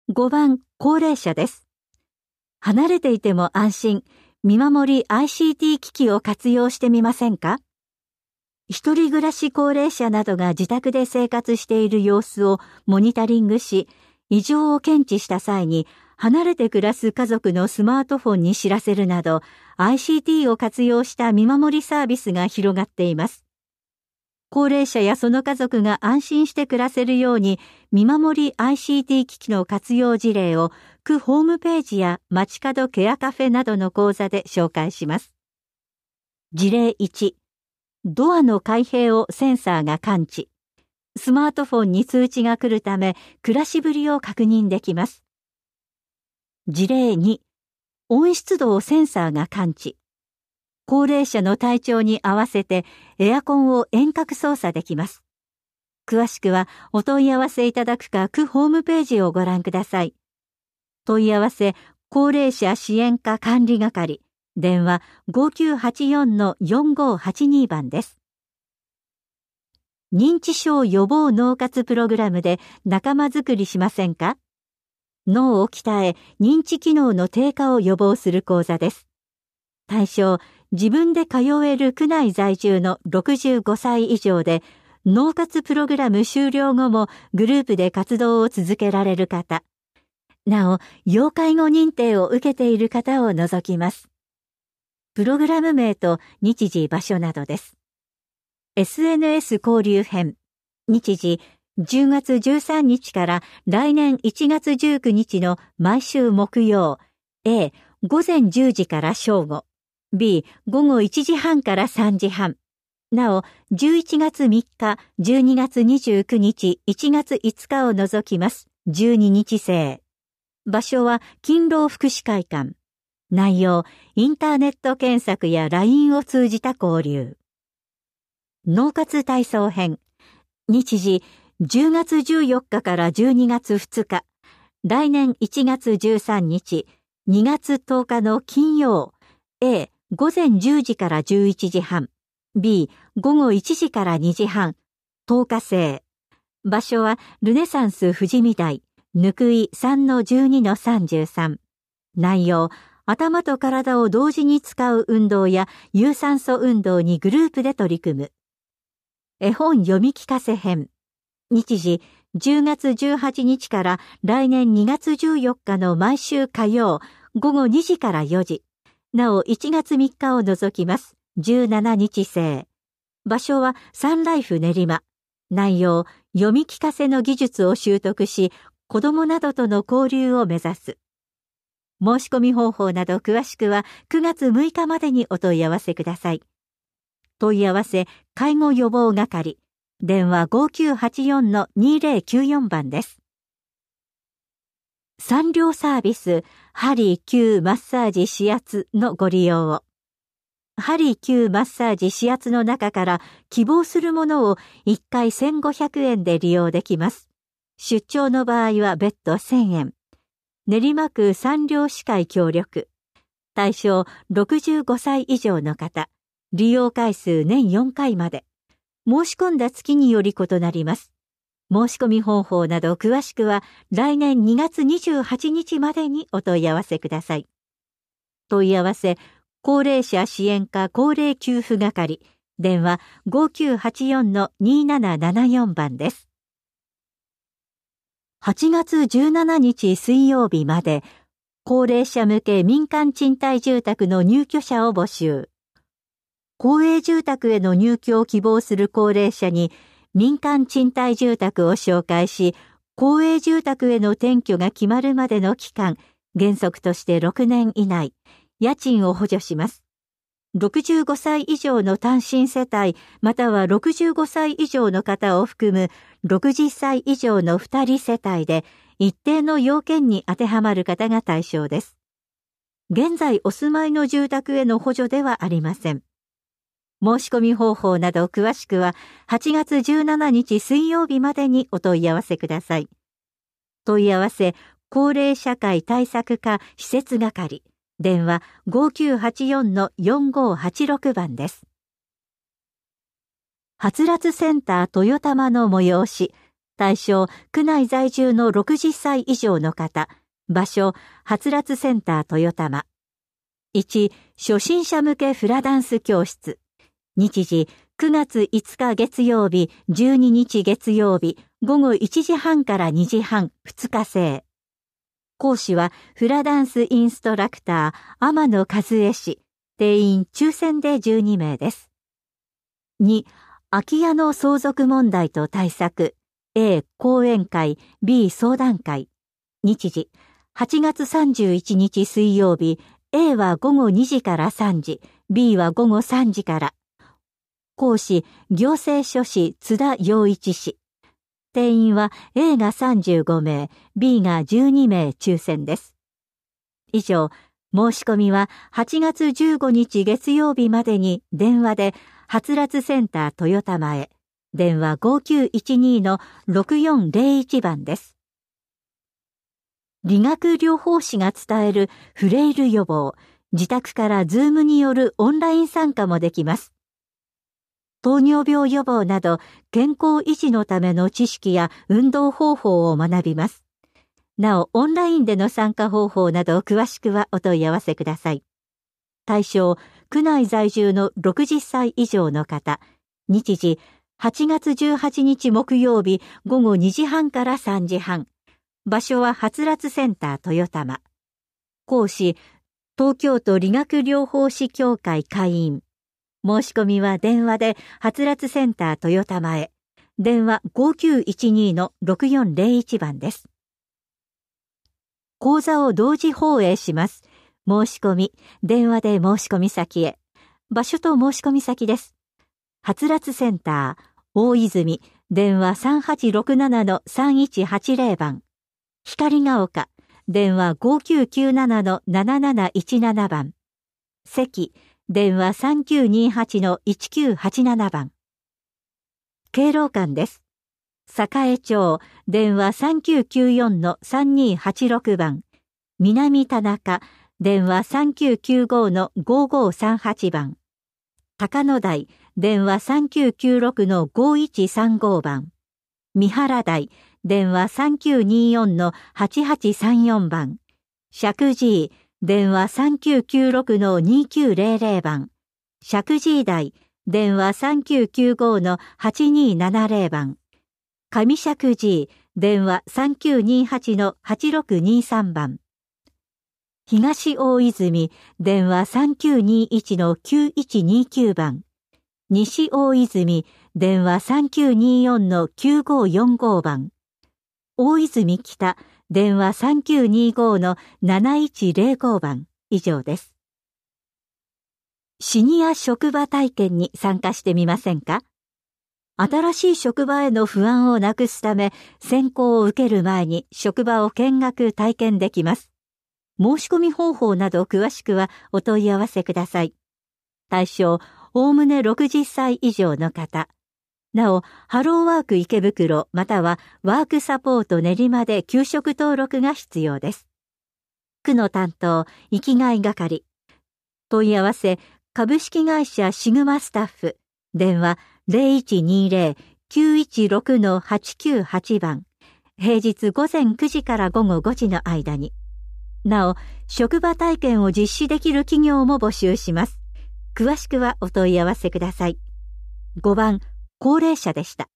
5番、高齢者です。離れていても安心、見守り ICT 機器を活用してみませんか？一人暮らし高齢者などが自宅で生活している様子をモニタリングし、異常を検知した際に、離れて暮らす家族のスマートフォンに知らせるなど、ICT を活用した見守りサービスが広がっています。高齢者やその家族が安心して暮らせるように、見守り ICT 機器の活用事例を区ホームページや街角ケアカフェなどの講座で紹介します。事例1、ドアの開閉をセンサーが感知。スマートフォンに通知が来るため、暮らしぶりを確認できます。事例2、温湿度をセンサーが感知。高齢者の体調に合わせてエアコンを遠隔操作できます。詳しくはお問い合わせいただくか区ホームページをご覧ください。問い合わせ高齢者支援課管理係、電話 5984-4582 番です。認知症予防脳活プログラムで仲間づくりしませんか？脳を鍛え、認知機能の低下を予防する講座です。対象、自分で通える区内在住の65歳以上で、脳活プログラム終了後もグループで活動を続けられる方。なお、要介護認定を受けている方を除きます。プログラム名と日時場所などです。SNS 交流編。日時、10月13日から来年1月19日の毎週木曜。A、午前10時から正午。B、午後1時半から3時半。なお、11月3日、12月29日、1月5日を除きます。12日制。場所は勤労福祉会館。内容、インターネット検索や LINE を通じた交流。脳活体操編。日時、10月14日から12月2日。来年1月13日、2月10日の金曜。A、午前10時から11時半。B、午後1時から2時半。10日制。場所はルネサンス富士見台。ぬくい 3-12-33。内容、頭と体を同時に使う運動や有酸素運動にグループで取り組む。絵本読み聞かせ編。日時、10月18日から来年2月14日の毎週火曜、午後2時から4時。なお、1月3日を除きます。17日制。場所はサンライフ練馬。内容、読み聞かせの技術を習得し、子供などとの交流を目指す。申し込み方法など詳しくは9月6日までにお問い合わせください。問い合わせ、介護予防係。電話 5984-2094 番です。3両サービス、鍼灸マッサージ指圧のご利用を。鍼灸マッサージ指圧の中から希望するものを1回1500円で利用できます。出張の場合は別途1000円。練馬区3両歯科医協力。対象65歳以上の方。利用回数年4回まで。申し込んだ月により異なります。申し込み方法など詳しくは来年2月28日までにお問い合わせください。問い合わせ、高齢者支援課高齢給付係。電話 5984-2774 番です。8月17日水曜日まで、高齢者向け民間賃貸住宅の入居者を募集。公営住宅への入居を希望する高齢者に民間賃貸住宅を紹介し、公営住宅への転居が決まるまでの期間、原則として6年以内、家賃を補助します。65歳以上の単身世帯、または65歳以上の方を含む60歳以上の2人世帯で、一定の要件に当てはまる方が対象です。現在お住まいの住宅への補助ではありません。申し込み方法など詳しくは8月17日水曜日までにお問い合わせください。問い合わせ、高齢社会対策課施設係。電話 5984-4586 番です。はつらつセンター豊玉の催し、 対象、区内在住の60歳以上の方。場所、はつらつセンター豊玉。1、初心者向けフラダンス教室。日時、9月5日月曜日、12日月曜日、午後1時半から2時半、2日制。講師は、フラダンスインストラクター、天野和恵氏。定員抽選で12名です。2、空き家の相続問題と対策。A、講演会、B、相談会。日時、8月31日水曜日、A は午後2時から3時、B は午後3時から。講師、行政書士津田陽一氏。定員は A が35名、B が12名抽選です。以上、申し込みは8月15日月曜日までに電話で、はつらつセンター豊玉へ。電話 5912-6401 番です。理学療法士が伝えるフレイル予防。自宅からズームによるオンライン参加もできます。糖尿病予防など健康維持のための知識や運動方法を学びます。なお、オンラインでの参加方法など詳しくはお問い合わせください。対象、区内在住の60歳以上の方。日時、8月18日木曜日午後2時半から3時半。場所ははつらつセンター豊玉。講師、東京都理学療法士協会会員。申し込みは電話ではつらつセンター豊玉へ。電話 5912-6401 番です。講座を同時放映します。申し込み、電話で申し込み先へ。場所と申し込み先です。はつらつセンター、大泉、電話 3867-3180 番。光が丘、電話 5997-7717 番。関、電話 3928-1987 番。敬老館です。栄町、電話 3994-3286 番。南田中、電話 3995-5538 番。高野台、電話 3996-5135 番。三原台、電話 3924-8834 番。石神井、電話 3996-2900 番。石神井台、電話 3995-8270 番。上石神井、電話 3928-8623 番。東大泉、電話 3921-9129 番。西大泉、電話 3924-9545 番。大泉北、電話 3925-7105 番。以上です。シニア職場体験に参加してみませんか？新しい職場への不安をなくすため、選考を受ける前に職場を見学体験できます。申し込み方法など詳しくはお問い合わせください。対象、おおむね60歳以上の方。なお、ハローワーク池袋またはワークサポート練馬で給食登録が必要です。区の担当、生きがい係。問い合わせ、株式会社シグマスタッフ。電話 0120-916-898 番。平日午前9時から午後5時の間に。なお、職場体験を実施できる企業も募集します。詳しくはお問い合わせください。5番、高齢者でした。